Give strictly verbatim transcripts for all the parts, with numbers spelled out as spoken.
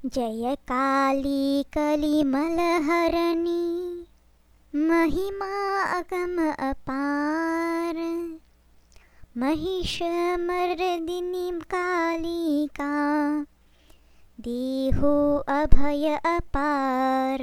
जय काली कलिमलहरणी, महिमा अगम अपार। महिषमर्दिनी कालिका, देहु अभय अपार।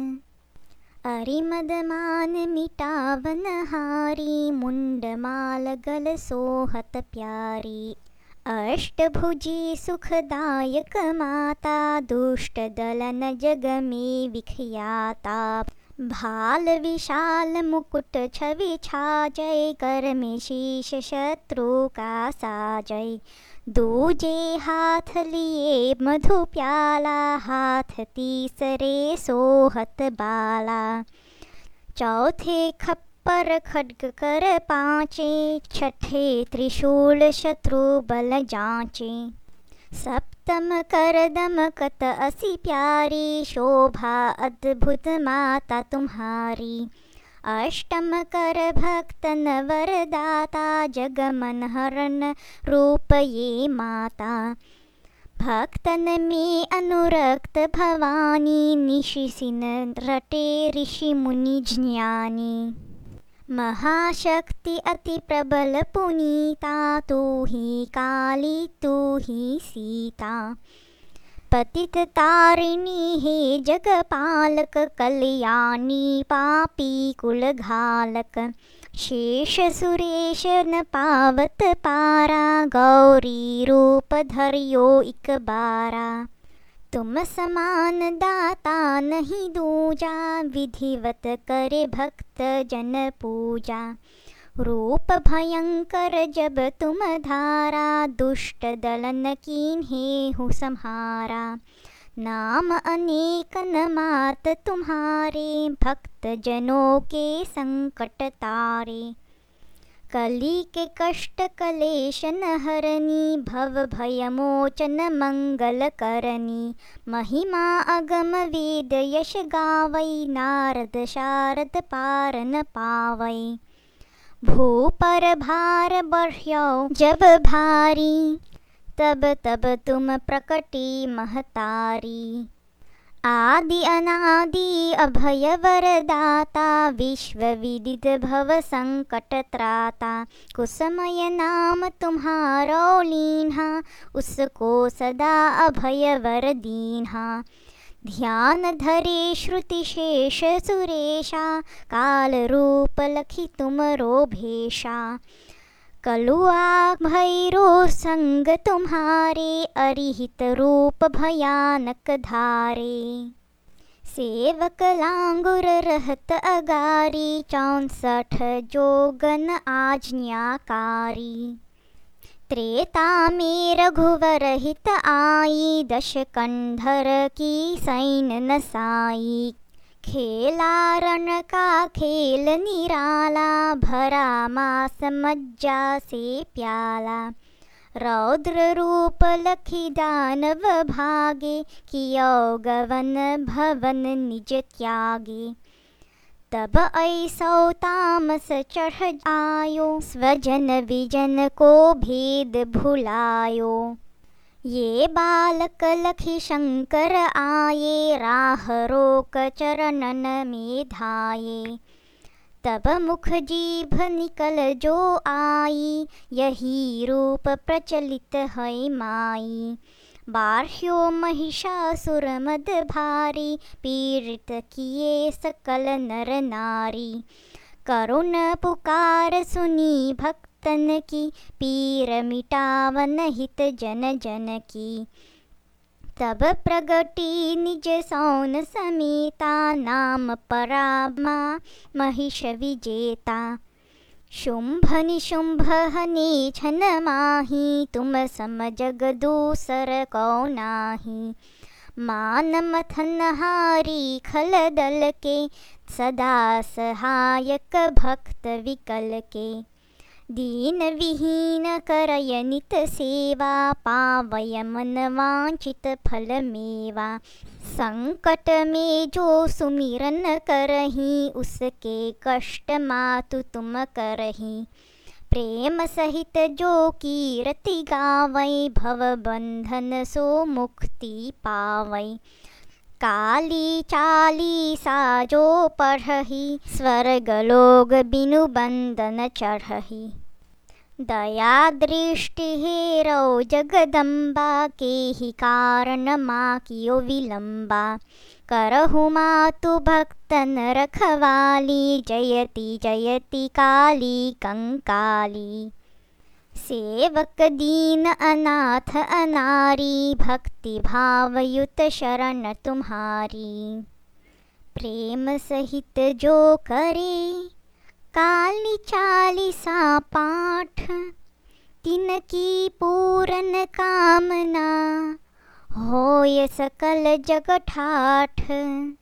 अरिमदमान मिटावनहारी, मुंडमाल गल सोहत प्यारी। अष्टभुजी सुखदायक माता, दुष्ट दलन जग में विख्याता। भाल विशाल मुकुट छवि छाजय, कर में शीश शत्रु का साजय। दूजे हाथ लिए मधु प्याला, हाथ तीसरे सोहत बाला। चौथे खप्पर खड्ग कर पाँचे, छठे त्रिशूल शत्रु बल जांचे। सप्तम कर दमकत असी प्यारी, शोभा अद्भुत माता तुम्हारी। अष्टम कर भक्तन वरदाता, जग मन हरण रूप ये माता। भक्तन में अनुरक्त भवानी, निशिसिन रटे ऋषि मुनि ज्ञानी। महाशक्ति अति प्रबल पुनीता, तू ही काली तू ही सीता। पतित तारिणी हे जगपालक, कल्याणी पापी कुल घालक। शेष सुरेश न पावत पारा, गौरी रूप धरियो इक बारा। तुम समान दाता नहीं दूजा, विधिवत करे भक्त जन पूजा। रूप भयंकर जब तुम धारा, दुष्ट दलन कीन्हे हु सम्हारा। नाम अनेक न मात तुम्हारे, भक्त जनों के संकट तारे। कली के कष्ट कलेशन हरनी, भव भय मोचन मंगल करनी। महिमा अगम वेद यश गावै, नारद शारद पार न पावै। भू पर भार बढ़्यो जब भारी, तब तब तुम प्रकटी महतारी। आदि अनादि अभय वरदाता, विश्व विदित भव संकट त्राता। कुसमय नाम तुम्हारो लीन्हा, उसको सदा अभय वर दीन्हा। ध्यान धरे श्रुति शेष सुरेशा, काल रूप लखी तुमरो भेषा। कलुआ भैरो संग तुम्हारे, अरिहित रूप भयानक धारे। सेवक लांगुर रहत अगारी, चौसठ जोगन आज्ञाकारी। त्रेता में रघुवर हित आई, दश कंधर की सैन नसाई। खेला रण का खेल निराला, भरा मास मज्जा से प्याला। रौद्र रूप लखी दानव भागे, कियो गवन भवन निज त्यागे। तब ऐसो तामस चढ़ आयो, स्वजन विजन को भेद भुलायो। ये बालक लखी शंकर आये, राह रोक चरणन में धाये। तब मुख जीभ निकल जो आई, यही रूप प्रचलित है माई। बार्ह्यो महिषासुर मद भारी, पीड़ित किए सकल नर नारी। करुण पुकार सुनी भक्तन की, पीर मिटावन हित जन जन की। तब प्रगटी निज सौन समेता, नाम परामा महिष विजेता। शुंभ निशुंभ हने छन माही, तुम सम जग दूसर को नाही। मान मथन हारी खल दल के, सदा सहायक भक्त विकल के। दीन विहीन करय नित सेवा, पावय मन वांछित फल मेवा। संकट में जो सुमिरन करही, उसके कष्ट मातु तुम करही। प्रेम सहित जो कीरति गावै, भव बंधन सो मुक्ति पावै। काली चालीसा जो पढ़हि, स्वर्ग लोग बिनु बंदन चढ़हि। दया दृष्टि हेरौ जगदम्बा, केहि कारण माकियो विलंबा। करहु मातु भक्तन रखवाली, जयति जयति काली कंकाली। सेवक दीन अनाथ अनारी, भक्ति भावयुत शरण तुम्हारी। प्रेम सहित जो करे, काली चालीसा पाठ। तिनकी पूरन कामना, होय सकल जग ठाठ।